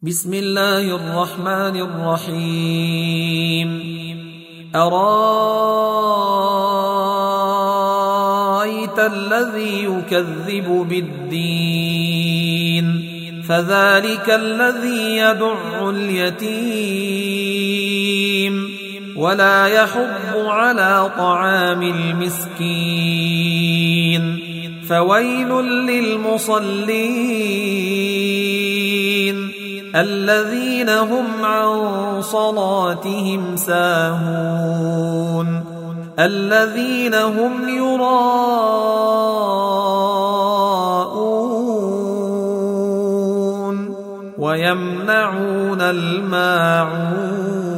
بسم الله الرحمن الرحيم. أرأيت الذي يكذب بالدين فذلك الذي يدع اليتيم ولا يحض على طعام المسكين فويل للمصلين الذين هم عن صلاتهم ساهون الذين هم يراءون ويمنعون الماعون